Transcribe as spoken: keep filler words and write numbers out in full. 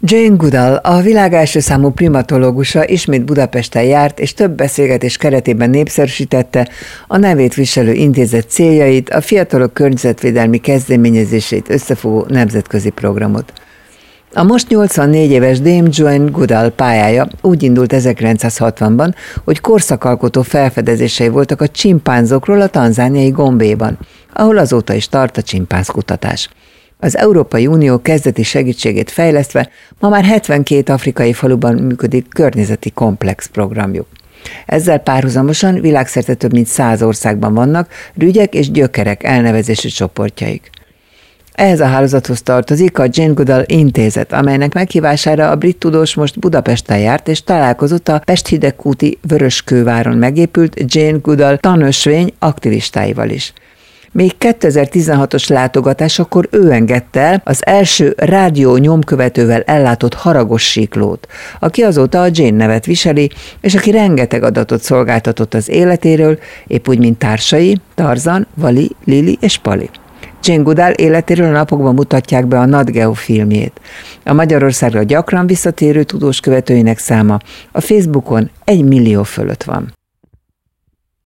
Jane Goodall, a világ első számú primatológusa ismét Budapesten járt, és több beszélgetés keretében népszerűsítette a nevét viselő intézet céljait, a fiatalok környezetvédelmi kezdeményezését összefogó nemzetközi programot. A most nyolcvannégy éves Dame Jane Goodall pályája úgy indult ezerkilencszázhatvanban, hogy korszakalkotó felfedezései voltak a csimpánzokról a tanzániai Gombéban, ahol azóta is tart a csimpánzkutatás. Az Európai Unió kezdeti segítségét fejlesztve ma már hetvenkét afrikai faluban működik környezeti komplex programjuk. Ezzel párhuzamosan világszerte több mint száz országban vannak rügyek és gyökerek elnevezési csoportjaik. Ehhez a hálózathoz tartozik a Jane Goodall Intézet, amelynek meghívására a brit tudós most Budapesten járt, és találkozott a Pest-Hidegkúti Vöröskőváron megépült Jane Goodall tanösvény aktivistáival is. Még kétezer-tizenhatos látogatásakor ő engedte el az első rádió nyomkövetővel ellátott haragos siklót, aki azóta a Jane nevet viseli, és aki rengeteg adatot szolgáltatott az életéről, épp úgy, mint társai, Tarzan, Vali, Lili és Pali. Jane Goodall életéről a napokban mutatják be a Nat Geo filmjét. A Magyarországra gyakran visszatérő tudós követőinek száma a Facebookon egy millió fölött van.